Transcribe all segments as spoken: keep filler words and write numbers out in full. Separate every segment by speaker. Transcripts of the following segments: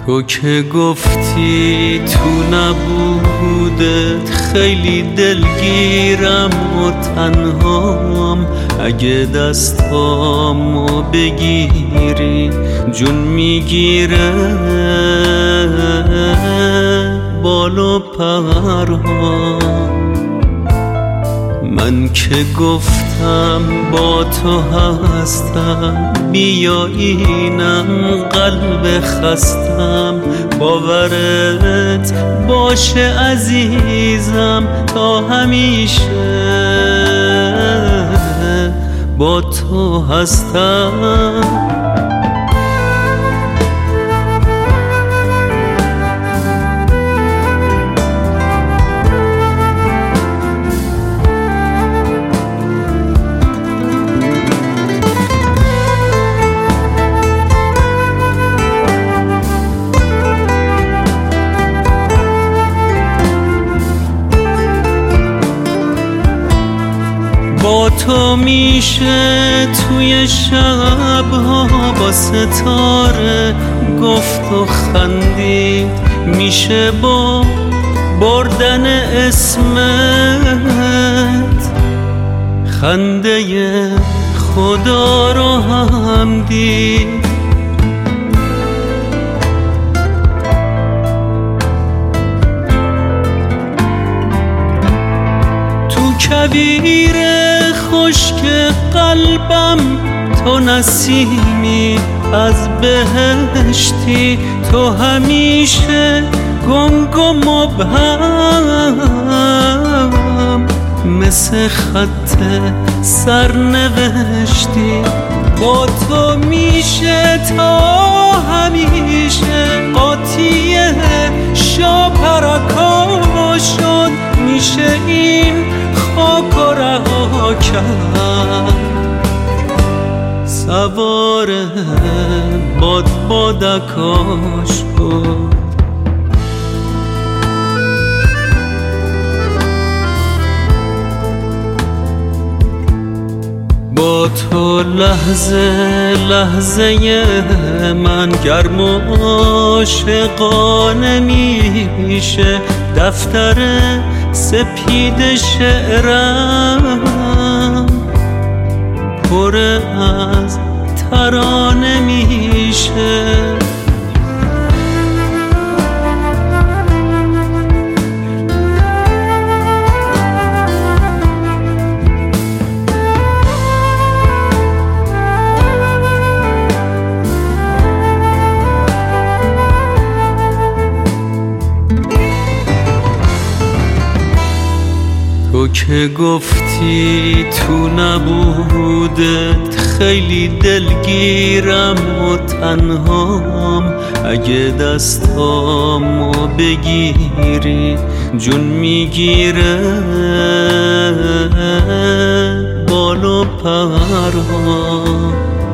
Speaker 1: تو که گفتی تو نبودت خیلی دلگیرم و تنهام، اگه دستامو بگیری جون میگیره بال و پرهام. من که گفتم با تو هستم، بیا اینم قلب خستم، باورت باشه عزیزم تا همیشه با تو هستم. با تو میشه توی شبها با ستاره گفت و خندید، میشه با بردن اسمت خنده خدا رو هم دید. تو کویر خشک قلبم تو نسیمی از بهشتی، تو همیشه گنگ و مبهم مثل خط سرنوشتی. با تو میشه تا همیشه قاطی شاپرکا شد، میشه این خاک و رها کرد، سوار باد بادکاش بود. با تو لحظه لحظه من گرم و عاشقانه میشه، دفتر سپید شعرم پر از ترانه میشه. تو که گفتی تو نبودت خیلی دلگیرم و تنهام، اگه دستامو بگیری جون میگیره بال و پرهام.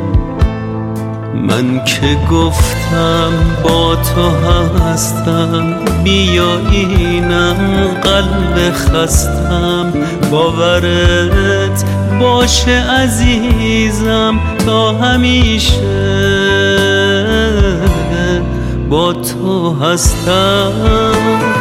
Speaker 1: من که گفتم با تو هستم، بیا اینم قلب خستم، باورت باشه عزیزم تا همیشه با تو هستم.